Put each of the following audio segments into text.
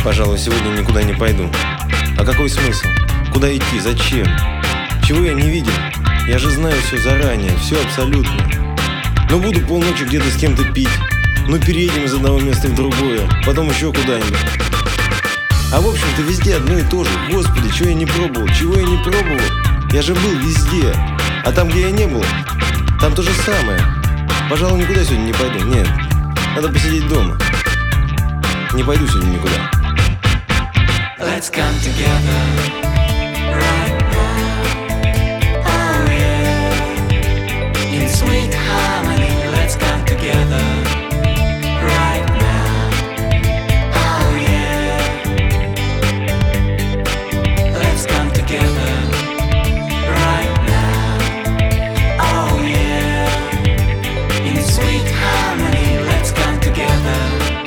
Пожалуй, сегодня никуда не пойду. А какой смысл? Куда идти? Зачем? Чего я не видел? Я же знаю все заранее, все абсолютно. Но буду полночи где-то с кем-то пить. Ну переедем из одного места в другое, потом еще куда-нибудь. А в общем-то везде одно и то же. Господи, чего я не пробовал? Чего я не пробовал? Я же был везде. А там, где я не был, там то же самое. Пожалуй, никуда сегодня не пойду. Нет, надо посидеть дома. Не пойду сегодня никуда. Let's come together right now. Oh yeah. In sweet harmony, let's come together right now. Oh yeah. Let's come together right now. Oh yeah. In sweet harmony, let's come together.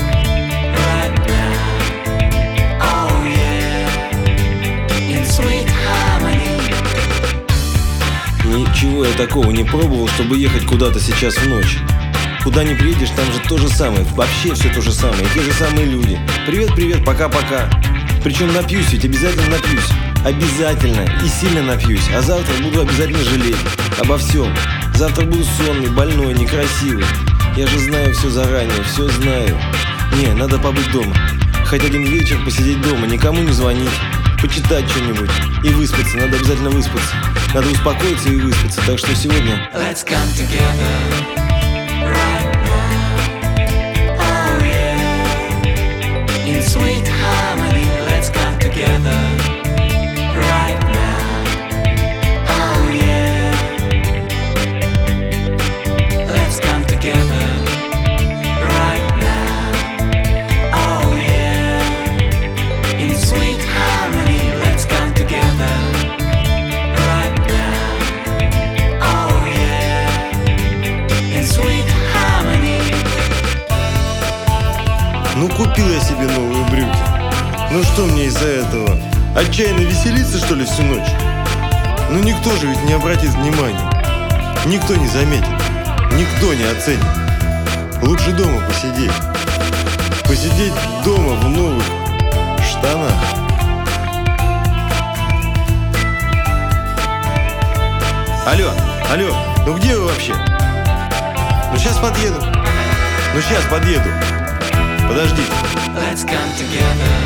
Ничего я такого не пробовал, чтобы ехать куда-то сейчас в ночь. Куда ни приедешь, там же то же самое. Вообще все то же самое. И те же самые люди. Привет-привет, пока-пока. Причем напьюсь, ведь обязательно напьюсь. Обязательно и сильно напьюсь. А завтра буду обязательно жалеть обо всем. Завтра буду сонный, больной, некрасивый. Я же знаю все заранее, все знаю. Не, надо побыть дома. Хоть один вечер посидеть дома, никому не звонить. Почитать что-нибудь и выспаться. Надо обязательно выспаться. Надо успокоиться и выспаться. Так что сегодня Let's come together right now. Oh yeah. In sweet harmony, let's come together right now. Oh yeah. Let's come together right now. Oh yeah. In sweet harmony, let's come together. Ну купил я себе новые брюки. Ну что мне из-за этого? Отчаянно веселиться, что ли, всю ночь? Ну никто же ведь не обратит внимания. Никто не заметит. Никто не оценит. Лучше дома посидеть. Посидеть дома в новых штанах. Алло, ну где вы вообще? Ну сейчас подъеду. Подождите. Let's come together.